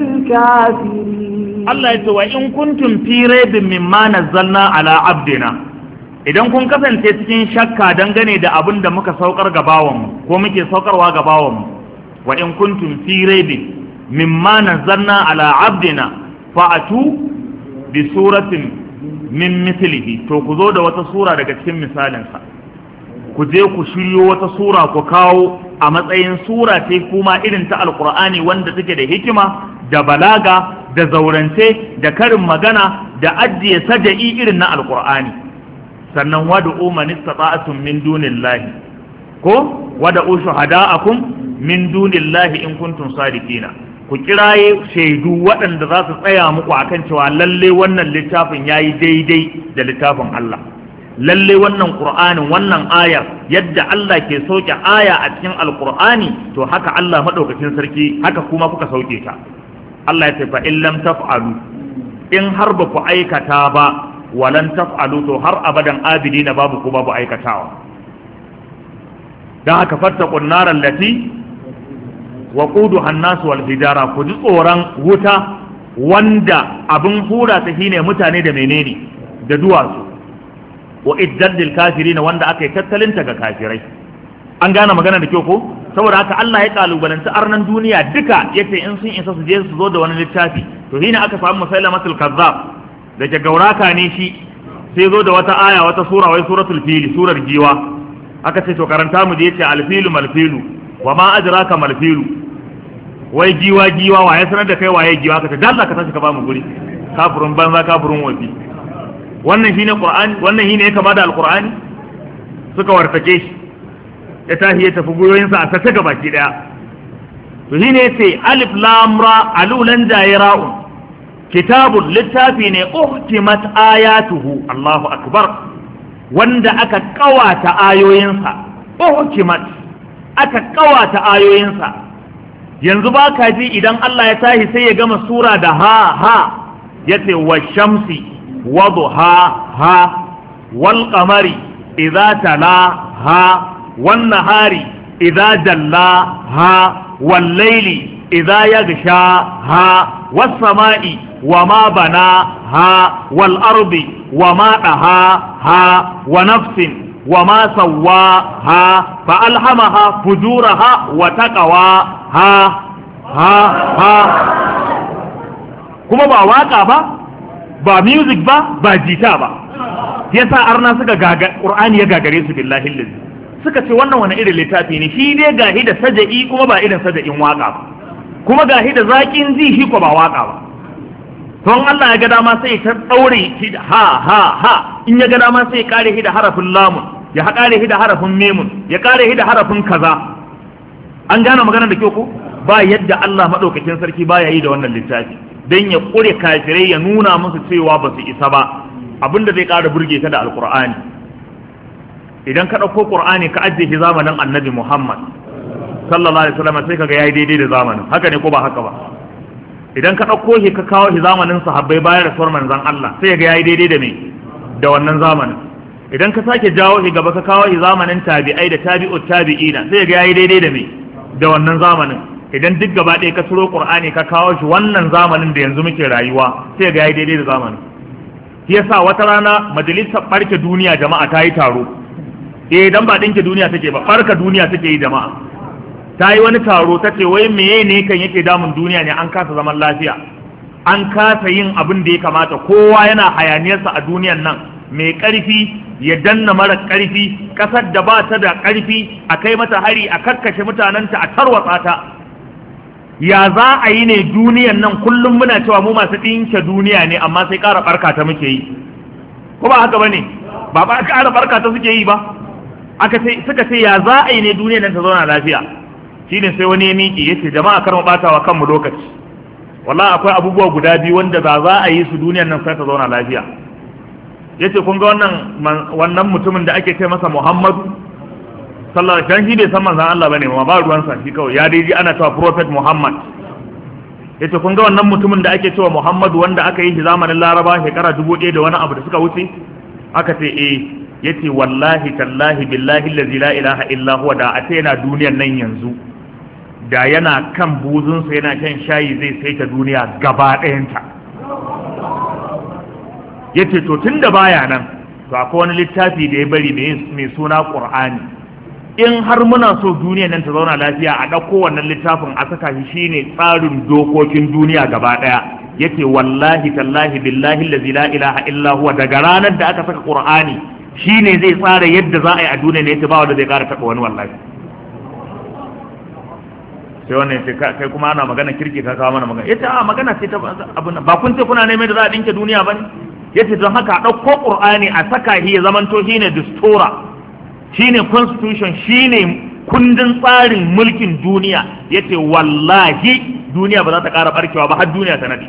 للكافرين الله يسوى إن كنتم في ريب مما نزلنا على عبدنا idan kun kasance cikin shakka dangane da abin da muka saukar ga bawanmu ko muke saukarwa ga bawanmu wa in kuntum fi raibin mimma nazzalna ala abdina fa'atu bi suratin min mithlihi to ku zo da wata sura daga cikin misalinsa ku je ku shiryo wata sura ku kawo a matsayin sura ce kuma irin ta alqur'ani wanda take da hikima da balaga da zaurance da karin magana da ajiye saja'i irin na alqur'ani sannan wad'u man istata'tum min dunillahi ko wad'u shuhada'akum min dunillahi in kuntum sadiqina ku kiraye shaidu waɗanda za su tsaya muku akan cewa lalle wannan littafin yayi daidai da littafin Allah lalle wannan Qur'anin wannan ayar yadda Allah ke sauke aya a cikin Alqur'ani to haka Allah madaukakin sarki haka kuma kuka sauke ta Allah ya ce fa in lam taf'alu in har ba ku aikata ba walan taf'alu to har abadan abidina babu ku babu aikatawa dan haka fattaqun nar allati waquduha an-nas wal hijara ku ji tsoron wuta wanda abin hura ta shine mutane da menene da duwatsu wa iddadil kafirin wanda aka yi tattalinta ga kafirai an gane magana da kyau ko saboda haka Allah ya kalubalanta arnan duniya duka yace in sun isa su je su zo da wani littafi to shine aka samu musailamatul kazzab da ke gauraka ne shi sai zo da wata aya wata sura wai suratul fil surar giwa aka ce to karanta mu da yace alfilu malfilu wa ma adraka malfilu wai giwa giwa waye sanar da kai waye giwa ka ce dalla ka tashi ka ba mu guri kafirun banza kafirun wafi wannan shine qur'ani wannan shine ya kama da alqur'ani suka wartake shi ya tahi ya tafi guyoyinsa a sace gabaki daya to shine yace alif lam ra alulan jayra'un kitabun littafi ne uhtimat ayatuhu Allahu akbar wanda aka kawata ayoyinsa uhtimat aka kawata ayoyinsa yanzu ba ka ji idan Allah ya tahi sai ya gama sura da ha ha yace wa shamsi wa duhaha wal qamari idza talaha wan nahari idza jallaha wal layli idza yaghshaha was samai وما بناها والأرض وما دهاها ونفس وما سواها فألهمها فجورها وتقواها ها ها kuma ba waka ba ba music ba ba jita ba yasa arna suka gaga Qur'ani ya gagare su billahi lillahi suka ce wannan wani irin littafi ne shi dai gahi da saja'i kuma ba irin saja'in waka ba kuma gahi da zakin ji shi ko ba waka ba don Allah ya ga dama sai ta daure shi da ha ha ha in ya ga dama sai ya kare shi da harafin lamun ya kare shi da harafin memun ya kare shi da harafin kaza an gane magana da kyau ko ba yadda Allah madaukakin sarki baya yi da wannan littafi dan ya kure kafirai ya nuna musu cewa ba su isa ba abinda zai kara burge ka da alqur'ani idan ka dauko qur'ani ka ajiye shi zamanin annabi Muhammad sallallahu alaihi wasallam sai kaga yayi daidai da zamanin haka ne ko ba haka ba idan ka ɗauko shi ka kawo shi zamanin sahabbai bayan rasuwar manzon Allah sai ga yayi daidai da me da wannan zamanin. Idan ka sake jawo shi gaba ka kawo shi zamanin tabi'ai da tabi'ut tabi'ina sai ga yayi daidai da me da wannan zamanin. Idan duk gaba ɗaya ka turo Qur'ani ka kawo shi wannan zamanin da yanzu muke rayuwa sai ga yayi daidai da zamanin. Shi yasa wata rana majalisar barke duniya jama'a ta yi taro. Eh dan ba dinke duniya take ba, barka duniya take yi jama'a. Ta yi wani taro ta ce wai meye ne kan yake damun duniya ne, an kasa zaman lafiya, an kasa yin abin da ya kamata, kowa yana hayaniyarsa a duniyan nan, mai ƙarfi ya danna mara ƙarfi, ƙasar da ba ta da ƙarfi a kai mata hari, a kakkashe mutanenta, a tarwatsa ta. Ya za a yi ne duniyan nan kullum muna cewa mu masu ɗinke duniya ne, amma sai ƙara ɓarka ta muke yi, ko ba haka ba ne? Ba ba ƙara ɓarka ta suke yi ba. Aka ce suka ce ya za a yi ne duniyan nan ta zauna lafiya. Shine sai wani ya miƙe ya ce jama'a kar mu ɓata wa kanmu lokaci. Wallahi akwai abubuwa guda biyu wanda ba za a yi su duniyan nan sai ta zauna lafiya. Yace kun ga wannan wannan mutumin da ake ce masa Muhammadu sallallahu alaihi wasallam, shi bai san manzon Allah bane, ma ba ruwan sa shi kawai ya dai ji ana cewa prophet Muhammad. Yace kun ga wannan mutumin da ake cewa Muhammadu wanda aka yi shi zamanin Laraba shekara dubu ɗaya da wani abu da suka wuce. Aka ce eh. Yace wallahi tallahi billahi allazi la ilaha illa huwa, da a ce yana duniyan nan yanzu, da yana kan buzunsa yana shan shayi zai saita duniya gaba ɗayanta. Ya ce to tun da baya nan, to akwai wani littafi da ya bari mai suna ƙur'ani. In har muna so duniya nan ta zauna lafiya, a ɗauko wannan littafin a saka shi shine tsarin dokokin duniya gaba ɗaya. Ya ce wallahi tallahi billahi allazi la ilaha illa huwa, daga ranar da aka saka ƙur'ani shine zai tsara yadda za a yi a duniya ne, ya ce ba wanda zai ƙara taɓa wani wallahi. Sai wannan ce kai kuma ana magana kirki ka kawo mana magana. Yace a magana ce ta abun nan, ba kun ce kuna neman da za a dinke duniya bane? Yace don haka a dauko Qur'ani a saka shi ya zamanto shine dastura, shine constitution, shine kundin tsarin mulkin duniya. Yace wallahi duniya ba za ta ƙara barkewa ba har duniya ta nade.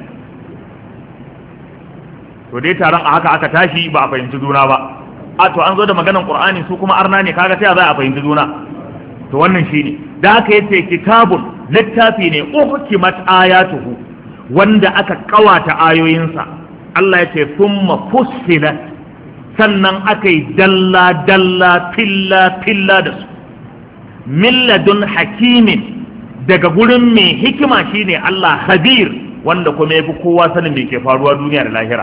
To dai taron a haka aka tashi ba a fahimci juna ba. A to an zo da maganar Qur'ani su kuma arna ne, kaga sai za a fahimci juna. To wannan shine da aka yace kitabun littafi ne uhkimat ayatuhu wanda aka kawata ayoyinsa. Allah yace thumma fussilat, sannan aka yi dalla dalla filla filla da su, min ladun hakimin, daga gurin mai hikima shine Allah khabir, wanda kuma yafi kowa sanin me ke faruwa duniya da lahira.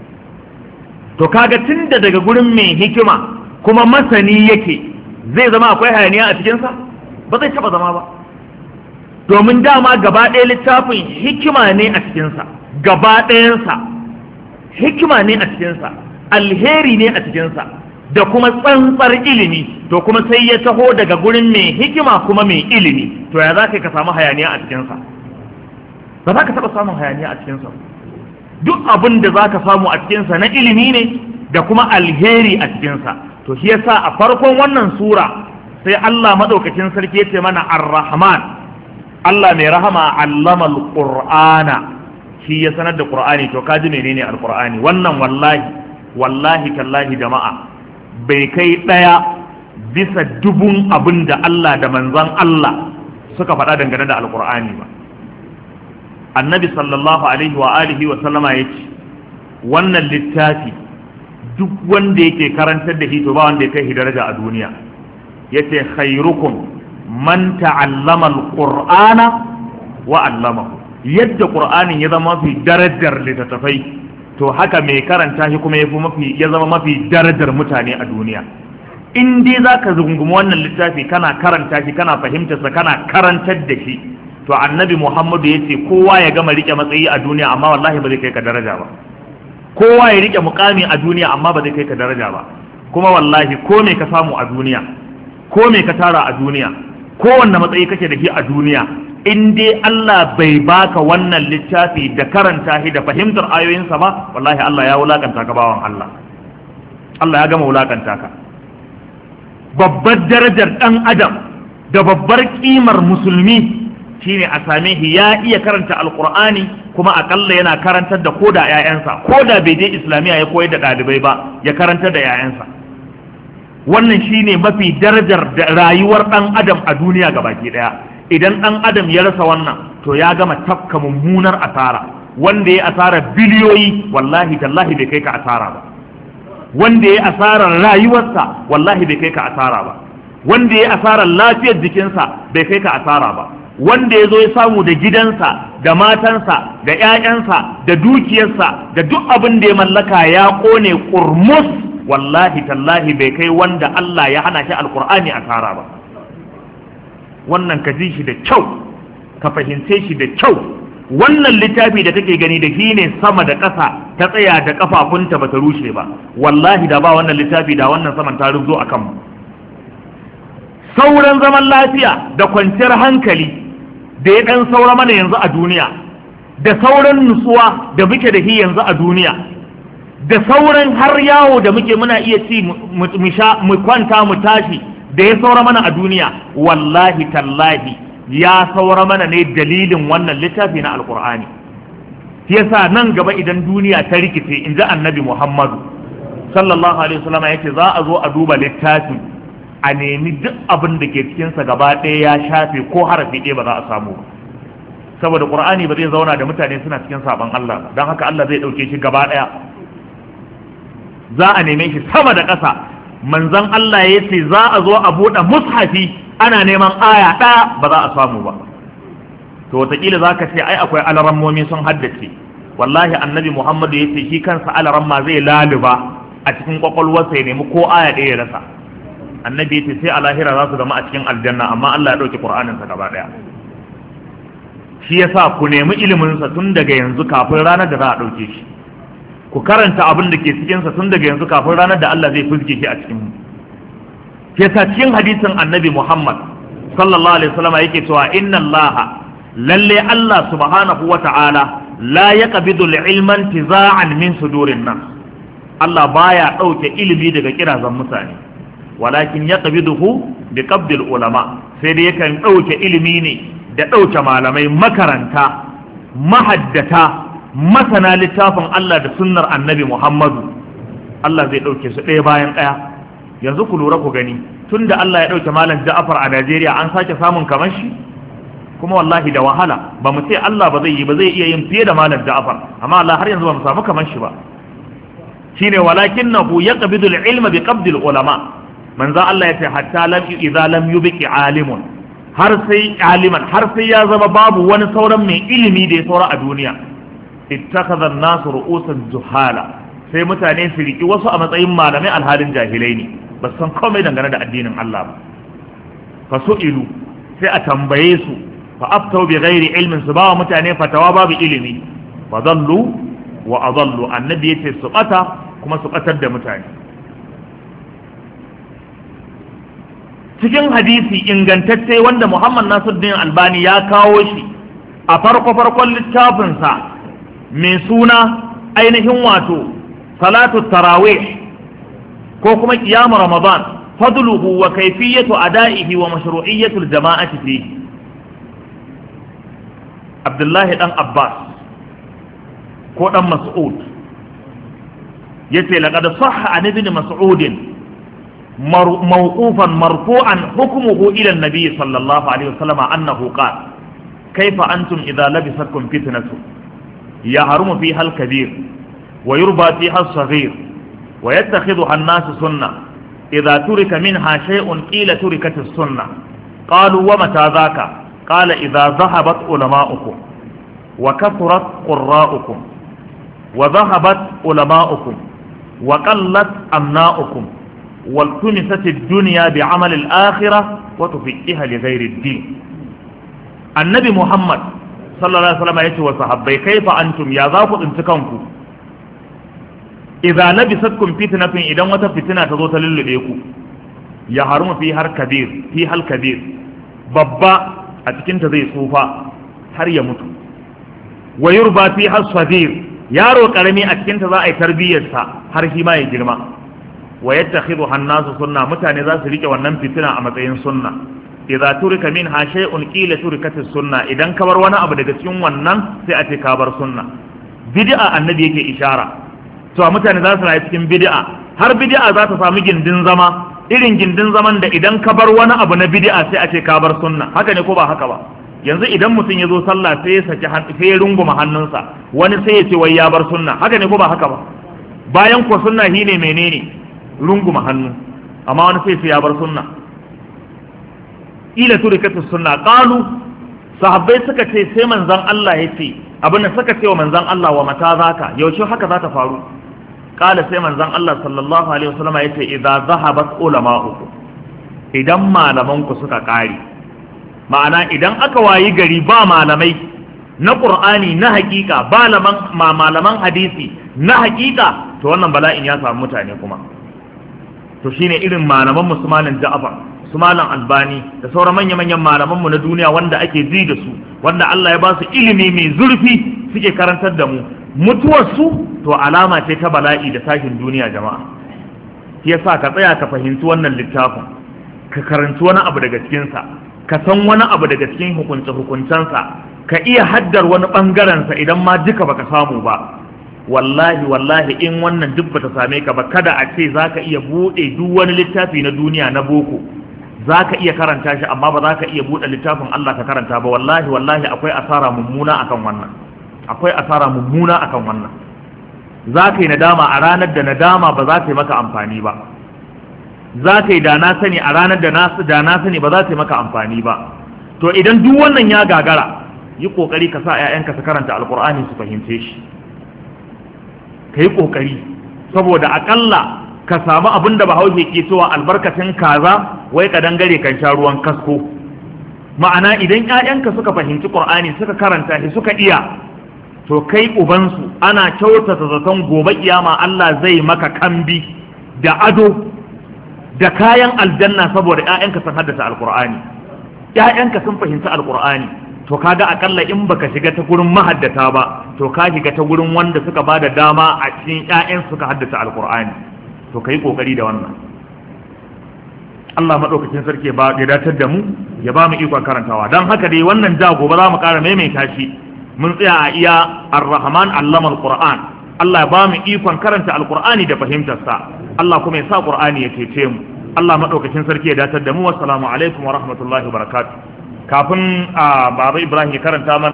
To kaga tunda daga gurin mai hikima kuma masani yake, zai zama akwai hayaniya a cikinsa? Ba zai taba zama ba, domin dama gaba ɗaya littafin hikima ne a cikinsa, gaba ɗayansa hikima ne a cikinsa, alheri ne a cikinsa, da kuma tsantsar ilimi. To kuma sai ya taho daga gurin mai hikima kuma mai ilimi, to ya za ka samu hayaniya a cikinsa? Ba za ka taɓa samun hayaniya a cikinsa. Duk abin da za ka samu a cikinsa na ilimi ne da kuma alheri a cikinsa. To shi yasa a farkon wannan sura sai Allah madaukakin sarki ya ce mana Ar-Rahman, Allah mai rahama, allama al-Qur'ana, shi ya sanar da Qur'ani. To kaji menene al-Qur'ani? Wannan wallahi wallahi tallahi jama'a bai kai daya bisa dubun abin da Allah da manzon Allah suka faɗa dangane da al-Qur'ani ba. Annabi sallallahu alaihi wa alihi wa sallama yace wannan littafi duk wanda yake karantar da shi to ba wanda ya kai shi daraja a duniya. Yace khairukum man ta'allama al-Qur'ana wa 'allamahu. Yadda Qur'anin ya zama mafi darajar littattafai, to haka mai karanta shi kuma yafi mafi ya zama mafi darajar mutane a duniya. In dai zaka zungumi wannan littafi kana karanta shi, kana fahimtar sa, kana karantar da shi, to Annabi Muhammadu yace kowa ya gama rike matsayi a duniya amma wallahi ba zai kai ka daraja ba. Kowa ya rike mukami a duniya amma ba zai kai ka daraja ba. Kuma wallahi ko me ka samu a duniya, ko me ka tara a duniya, kowanne matsayi kake da shi a duniya, in dai Allah bai baka wannan littafi da karanta shi da fahimtar ayoyinsa ba, wallahi Allah ya wulakanta ka bawan Allah. Allah ya gama wulakanta ka. Babbar darajar dan adam da babbar kimar musulmi shine a same shi ya iya karanta alqur'ani, kuma akalla yana karantar da koda ƴaƴansa, koda bai je islamiya ya koyar da ɗalibai ba, ya karantar da ƴaƴansa. Wannan shine mafi darajar da rayuwar dan adam a duniya gabaki daya. Idan dan adam ya rasa wannan, to ya gama tafka mummunar asara. Wanda ya asara biliyoyi, wallahi tallahi bai kai ka asara ba. wanda ya asarar rayuwarsa wallahi bai kai ka asara ba, wanda ya asarar lafiyar jikinsa bai kai ka asara ba, wanda ya zo ya samu da gidansa da matansa da 'ya'yansa da dukiyarsa da duk abin da ya mallaka ya kone kurmus, wallahi tallahi bai kai wanda Allah ya hana shi alkur'ani asara ba. Wannan ka ji shi da kyau, ka fahimce shi da kyau. Wannan littafi da take gani da shi ne sama da ƙasa ta tsaya da kafafunta ba ta rushe ba, wallahi da ba wannan littafi da wannan saman ta rubzo a kanmu. Sauran zaman lafiya da kwanciyar hankali da ya ɗan saura mana yanzu a duniya, da sauran nutsuwa da muke da shi yanzu a duniya, da sauran har yawo da muke muna iya ci mu sha mu kwanta mu tashi da ya saura mana a duniya, wallahi tallahi ya saura mana ne dalilin wannan littafi na alkur'ani. Yasa nan gaba idan duniya ta rikice, in ji annabi Muhammadu sallallahu alaihi wasallam yace za a zo a duba littafin a nemi duk abin da ke cikinsa gaba ɗaya ya shafe ko harafi ɗaya ba za a samu ba, saboda qur'ani ba zai zauna da mutane suna cikin saban Allah ba, don haka Allah zai ɗauke shi gaba ɗaya. Za a neme shi sama da ƙasa. Manzon Allah ya ce za a zo a buɗe mushafi ana neman aya ɗaya ba za a samu ba. To wataƙila za ka ce ai akwai alarammomi sun haddace. Wallahi annabi Muhammadu ya ce shi kansa alaramma zai laluba a cikin ƙwaƙwalwarsa ya nemi ko aya ɗaya ya rasa. Annabi ya ce sai a lahira za su zama a cikin aljanna, amma Allah ya ɗauki ƙur'aninsa gaba ɗaya. Shi yasa ku nemi iliminsa tun daga yanzu kafin ranar da za a ɗauke shi. Ku karanta abin da ke cikinsa tun daga yanzu kafin ranar da Allah zai fuske shi a cikinmu. Ke sa cikin hadisin annabi Muhammad sallallahu alaihi wasallam yake cewa inna Allah lalle Allah subhanahu wa ta'ala la yaqbidu al-ilman tiza'an min sudurin nas. Allah baya dauke ilimi daga kirazan mutane, walakin yaqbiduhu bi qabdil ulama. Sai dai yakan dauke ilimi ne da dauke malamai makaranta mahaddata masana littafin Allah da sunnar annabi Muhammadu. Allah zai ɗauke su ɗaya bayan ɗaya. Yanzu ku lura ku gani, tun da Allah ya ɗauke malam Ja'far a Najeriya an sake samun kamar shi, kuma wallahi da wahala. Ba mu ce Allah ba zai yi ba, zai iya yin fiye da malam Ja'far, amma Allah har yanzu ba mu samu kamar shi ba. Shine walakinnahu yaqbidu al-ilma bi qabdi al-ulama. Manzo Allah ya ce hatta lam idza lam yubqi alimun, har sai aliman har sai ya zama babu wani sauran mai ilimi da ya saura a duniya. ittakhadha an-nasu ru'usan juhala, sai mutane su riki wasu a matsayin malamai alhalin jahilai ne, ba san komai dangane da addinin Allah ba. Fa su'ilu, sai a tambaye su, fa aftau bi ghairi ilmin, su ba wa mutane fatawa babu ilimi, fa dallu wa adallu. Annabi yace su bata kuma su batar da mutane. Cikin hadisi ingantacce wanda Muhammad Nasiruddin Albani ya kawo shi a farko farkon littafinsa mai suna ainihin wato salatu tarawih ko kuma qiyamu ramadan, fadluhu wa kayfiyatu ada'ihi wa mashru'iyyatu al-jama'ati fi. Abdullahi dan Abbas ko dan Mas'ud yace laqad sahha an ibn Mas'ud mawqufan marfu'an hukmuhu ila an-nabi sallallahu alaihi wasallam annahu qala kayfa antum idha labisatkum fitnatun يحرم فيها الكبير ويربى فيها الصغير ويتخذها الناس سنة إذا ترك منها شيء قيل تركت السنة قالوا ومتى ذاك قال إذا ذهبت علماؤكم وكثرت قراؤكم وذهبت علماؤكم وقلت أمناؤكم والتمست الدنيا بعمل الآخرة وتفقها لغير الدين. النبي محمد sallallahu alaihi wasallam yace wa sahabbai kaifa antum, ya za ku tsinci kanku idza labisatkum fitnatun, idan wata fitina ta zo ta lullube ku, ya harumu fi har kabir fi hal kabir, babba a cikin ta zai tsufa har ya mutu, wa yurba fi har sadir, yaro karami a cikin ta za a yi tarbiyyarsa har shi ma ya girma, wa yattakhidhu hannasu sunna, mutane za su rike wannan fitina a matsayin sunna. idza turika minha shay'un qila turikatis sunna, idan ka bar wani abu daga cikin wannan sai a ce ka bar sunna. Bid'a annabi yake ishara to mutane za su rayu cikin bid'a, har bid'a za ta samu gindin zama, irin gindin zaman da idan ka bar wani abu na bid'a sai a ce ka bar sunna. Haka ne ko ba haka ba? Yanzu idan mutum ya zo sallah sai ya saki sai ya runguma hannunsa, wani sai ya ce wai ya bar sunna. Haka ne ko ba haka ba? bayan ko sunna shine menene runguma hannu, amma wani sai ya bar sunna. ila turikatu sunna qalu, sahabbai suka ce sai manzon Allah ya ce abin da suka ce wa manzon Allah wa mata zaka, yaushe haka za ta faru? Kala sai manzon Allah sallallahu alaihi wasallam ya ce idza zahabat ulama'ukum, idan malaman ku suka kare, ma'ana idan aka wayi gari ba malamai na Qur'ani na hakika, ba malaman hadisi na hakika, to wannan bala'in ya samu mutane kuma. To shine irin malaman musulmanin Ja'far, su malam Albani da sauran manya-manyan malaman mu na duniya wanda ake ji da su, wanda Allah ya ba su ilimi mai zurfi suke karantar da mu, mutuwar su to alama ce ta bala'i da tashin duniya jama'a. Shi yasa ka tsaya ka fahimci wannan littafin, ka karanci wani abu daga cikin sa, ka san wani abu daga cikin hukunce-hukuncensa, ka iya haddar wani ɓangarensa idan ma duka baka samu ba. Wallahi wallahi in wannan duk bata same ka ba, kada a ce zaka iya buɗe duk wani littafi na duniya na boko, zaka iya karanta shi amma ba zaka iya buɗe littafin Allah ka karanta ba. Wallahi wallahi akwai asara mummuna akan wannan, akwai asara mummuna akan wannan. Zaka yi nadama a ranar da nadama ba za ta yi maka amfani ba, za ka yi da na sani a ranar da na sani ba za ta yi maka amfani ba. To idan duk wannan ya gagara, yi kokari ka sa 'ya'yanka su karanta alkur'ani su fahimce shi, ka yi kokari, saboda akalla ka samu abin da bahaushe ke cewa albarkacin kaza wai ka dangare kan sha ruwan kasko. Ma'ana idan 'ya'yanka suka fahimci qur'ani suka karanta shi suka iya, to kai ubansu ana kyautata zaton gobe kiyama Allah zai maka kambi da ado da kayan aljanna saboda ƴaƴanka sun haddace alqur'ani, ƴaƴanka sun fahimci alqur'ani. To kaga akalla in baka shiga ta gurin mahaddata ba, to ka shiga ta gurin wanda suka bada dama a cikin ƴaƴan suka haddace alqur'ani. To kai kokari da wannan. Allah madaukakin sarki ya ba ya datar da mu, ya ba mu ikon karantawa. Dan haka dai wannan da gobe za mu ƙara maimaita shi. Mun tsaya a iya Ar-Rahman allama al-Qur'an. Allah ya ba mu ikon karanta alqur'ani da fahimtarsa. Allah kuma ya sa Qur'ani ya cece mu. Allah madaukakin sarki ya datar da mu. Wassalamu alaikum wa rahmatullahi wa barakatuh. Kafin a Baba Ibrahim ya karanta mana